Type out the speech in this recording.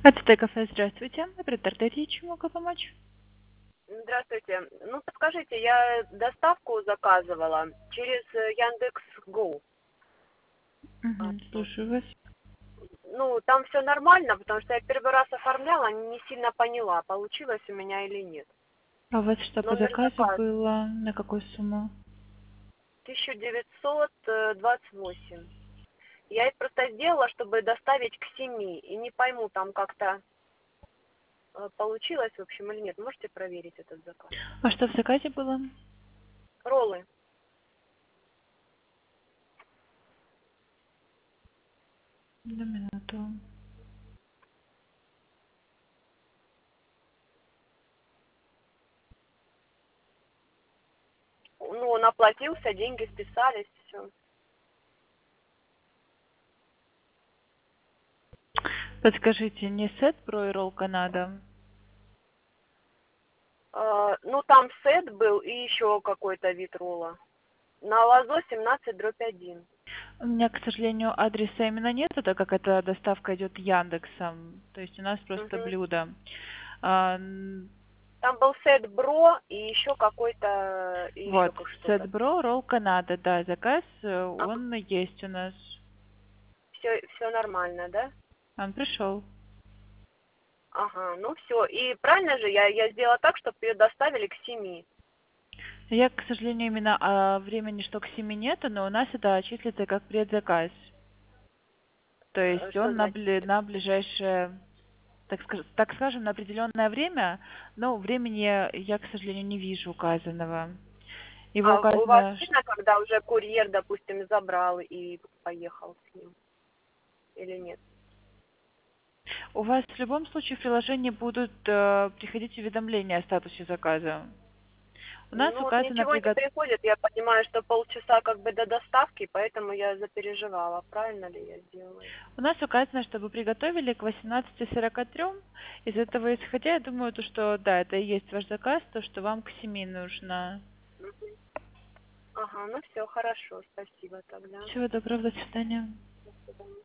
ХТТ кафе, здравствуйте. Оператор Дарья, чем могу помочь? Здравствуйте. Ну, подскажите, я доставку заказывала через Яндекс.Го. Слушаю вас. Ну, там все нормально, потому что я первый раз оформляла, не сильно поняла, получилось у меня или нет. А у вас что по Номер заказу заказа было? На какую сумму? 1928. Я их просто сделала, чтобы доставить к 7. И не пойму, там как-то получилось, в общем, или нет. Можете проверить этот заказ? А что в заказе было? Роллы. На минуту. Ну, он оплатился, деньги списались, все. Подскажите, не сет про и ролл Канада? Ну, там сет был и еще какой-то вид ролла. На Лазо 17/1. У меня, к сожалению, адреса именно нету, так как эта доставка идет Яндексом. То есть у нас просто Мгм. блюдо. Там был сет Бро и еще какой-то, и еще Вот, как сет что-то. бро, ролл Канада, да, заказ, Ага. он есть у нас. Все нормально, да? Он пришел. Ага, ну все. И правильно же я сделала так, чтобы ее доставили к 7. Я, к сожалению, именно времени что к 7 нету, но у нас это числится как предзаказ. То есть Что он на, значит? на ближайшее, так скажем, на определенное время, но времени я, к сожалению, не вижу указанного. Его А у вас указано, видно, когда уже курьер, допустим, забрал и поехал с ним? Или нет? у вас в любом случае в приложении будут приходить уведомления о статусе заказа. У нас Ну вот указано ничего не приходит, я понимаю, что полчаса как бы до доставки, поэтому я запереживала, правильно ли я сделала. У нас указано, что вы приготовили к 18:43. Из этого исходя, я думаю, то, что да, это и есть ваш заказ, то, что вам к 7 нужно. Мгм. Ага, ну все, хорошо, спасибо тогда. Всего доброго, до свидания. До свидания.